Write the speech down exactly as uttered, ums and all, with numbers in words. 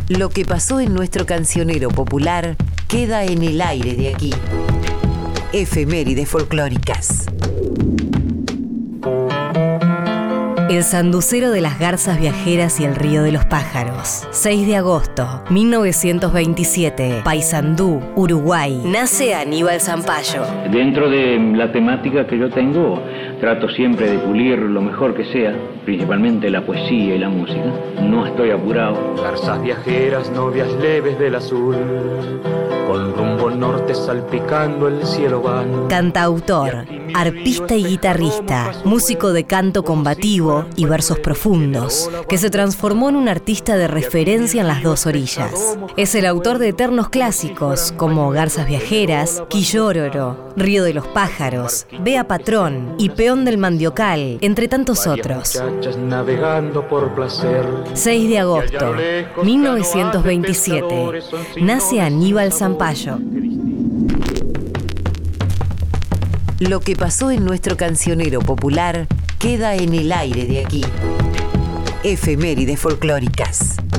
Lo que pasó en nuestro cancionero popular queda en el aire de aquí. Efemérides folclóricas. El sanducero de las garzas viajeras y el río de los pájaros. seis de agosto, mil novecientos veintisiete, Paysandú, Uruguay. Nace Aníbal Zampayo. Dentro de la temática que yo tengo, trato siempre de pulir lo mejor que sea, principalmente la poesía y la música. No estoy apurado. Garzas viajeras, novias leves del azul, con rumbo norte salpicando el cielo van. Cantautor, arpista y guitarrista, músico de canto combativo y versos profundos, que se transformó en un artista de referencia en las dos orillas. Es el autor de eternos clásicos como Garzas viajeras, Quillóroro, Río de los pájaros, Bea Patrón y Peón del Mandiocal, entre tantos otros. seis de agosto, mil novecientos veintisiete, nace Aníbal Zampayo. Lo que pasó en nuestro cancionero popular queda en el aire de aquí. Efemérides folclóricas.